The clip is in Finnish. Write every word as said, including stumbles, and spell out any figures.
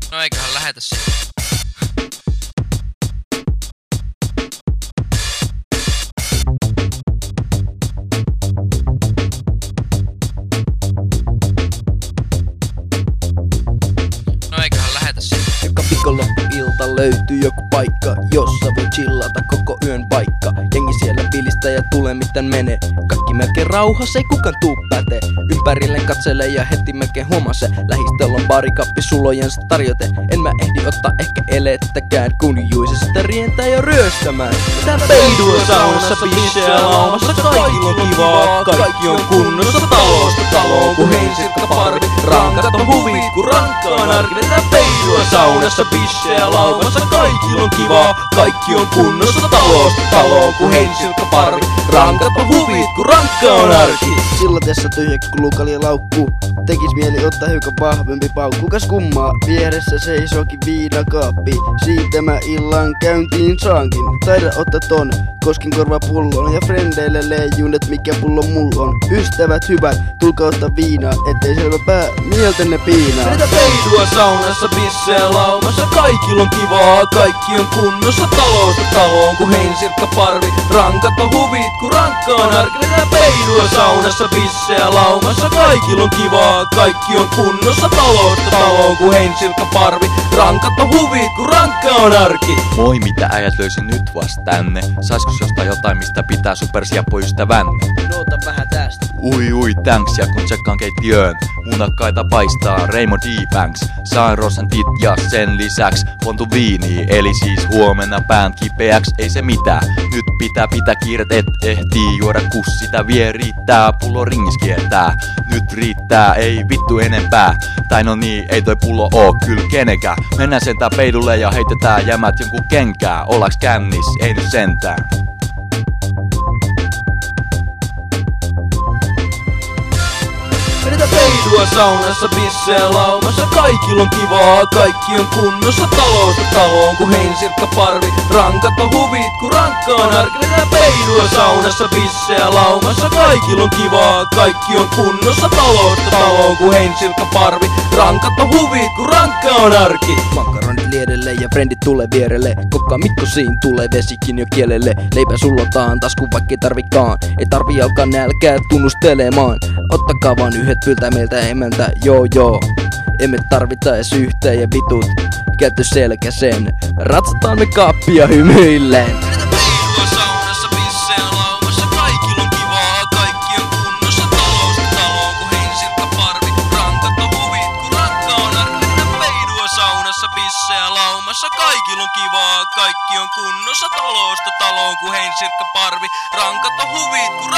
No eiköhän lähetä sitten. No eiköhän lähetä sitten. Joka viikonloppu-ilta löytyy joku paikka, jossa voi chillata koko yön paikka. Jengi siellä pilistää ja tulee mitään menee. Kaikki melkein rauhassa, ei kukaan tuu pätee. Ympärilleen katselee ja heti melkein huomaa se. Lähistöllä on barikappi sulojensa tarjote. En mä ehdi ottaa ehkä elettäkään, kun juise sitä rientää jo ryöstämään. Tää peidua saunassa, bisseä laumassa, kaikilla on kivaa. Kaikki on kunnossa talosta taloon, kun heinsikka parvi. Rankat on huvit, kun rankkaan arki. Tää peidua saunassa, bisseä laumassa, kaikilla on kivaa. Kaikki on kunnossa talosta taloon, kun heinsikka parvi. Rankat on huvit, kun rankka on arki. Sillatessa tyhjäksi kuluu kalja laukkuu. Tekis mieli ottaa hiukan vahvempi paukku. Kas kummaa, vieressä seisookin viinakaappi. Siitä mä illan käyntiin saankin. Taida ottaa ton koskin korva pullon. Ja frendeille leijun, et mikä pullo mulla on. Ystävät hyvät, tulkaa ottaa viinaa. Ettei selvä pää mieltenne piinaa. Vedetä peidua saunassa, bisseä laumassa, kaikilla on kivaa. Kaikki on kunnossa talosta taloon, kun heinsikka parvi. Rankat on huvit, kun rankka on arki. Vedetä peidua saunassa, bisseä laumassa, kaikilla on kivaa. Kaikki on kunnossa talosta taloon, kun heinsilkka parvi. Rankat on huvit, kun rankka on arki. Moi, mitä äijät löysin nyt vasta tänne? Saiskos jostain jotain, mistä pitää supersiappoystävänne? Noota vähän tästä. Ui ui thanks, ja kun tsekkaan keittiöön munakkaita paistaa Raymond D-Banks. Sain rosantit ja sen lisäks pontu viiniä. Eli siis huomenna pään kipeäks, ei se mitään. Nyt pitää pitää kiiret, et ehtii juoda, kus sitä vie riittää. Pullo ringis kiertää, nyt riittää, ei vittu enempää. Tai no niin, ei toi pullo oo kyl kenenkään. Mennään sentään peidulle ja heitetään jämät jonkun kenkää. Ollaks kännis, ei nyt sentään. Vedetä peidua saunassa, bisseä laumassa, kaikilla on kivaa. Kaikki on kunnossa talosta taloon, kun heinsikka parvi. Rankat on huvit, kun rankka on arki. Vedetä peidua saunassa, bisseä laumassa, kaikilla on kivaa. Kaikki on kunnossa talosta taloon, kun heinsikka parvi. Rankat on huvit, kun rankka on arki. Makkaronit liedelle ja frendit tulee vierelle. Kokka Mikko siin tulee vesikin jo kielelle. Leipä sullotaan tasku vaikkei tarvikaan. Ei tarvi alkaa nälkää tunnustelemaan. Ottakaa vaan yhdet pyltää meiltä emältä, joo joo. Emme tarvita edes yhteen ja vitut käyty selkäsen. Ratsataan me kaappia hymyilleen. Vedetä peidua saunassa, bisseä laumassa, kaikilla on kivaa. Kaikki on kunnossa talosta taloon, kun heinsilkka parvi. Rankat on huvit, kun rankka on arki. Vedetä peidua saunassa, bisseä laumassa, kaikilla on kivaa. Kaikki on kunnossa talosta taloon, kun heinsilkka parvi. Rankat on huvit, kun